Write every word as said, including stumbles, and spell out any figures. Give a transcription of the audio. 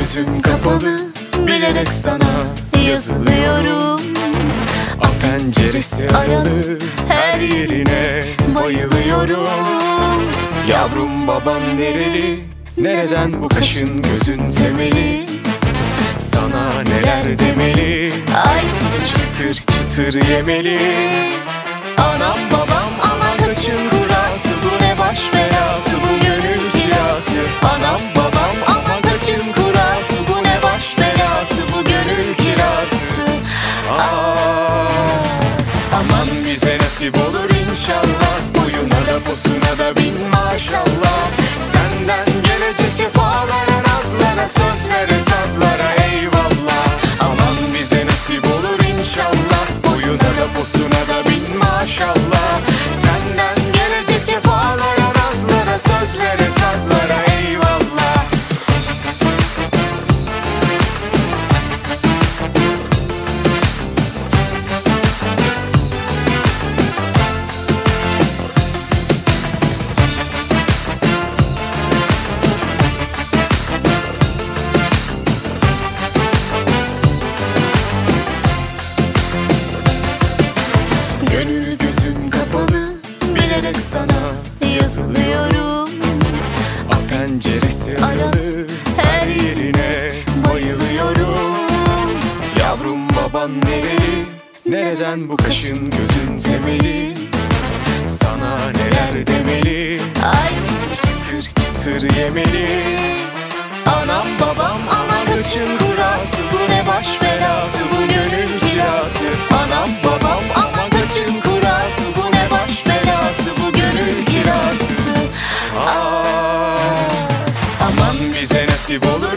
gözüm kapalı, bilerek sana yazılıyorum. O penceresi aralı, her yerine bayılıyorum. Yavrum babam nereli, nereden bu kaşın gözün temeli? Sana neler demeli, ay çıtır çıtır yemeli. Anam babam aman kaçın kurası, bu ne baş belası, bu gönül kirası. Anam babam aman kaçın kurası, bu ne baş belası, bu gönül kirası. Aa, aman bize nasip olur inşallah, boyuna da posuna da bin maşallah. Senden gelecek cefalara, nazlara, sözlere, sazlara eyvallah. Aman bize nasip olur inşallah, boyuna da posuna da bin maşallah. Senden gelecek cefalara, nazlara, sözlere, sazlara eyvallah. Gönül gözüm kapalı, bilerek sana yazılıyorum. O penceresi aralı, her yerine bayılıyorum. Yavrum baban nereli, nereden bu kaşın gözün temeli? Sana neler demeli, ay çıtır çıtır yemeli. Anam babam aman kaçın kurası, bu ne baş belası, bu gönül kirası. Anam babam aman kaçın kurası, bu ne baş belası, bu gönül kirası. Aa, aman bize nasip olur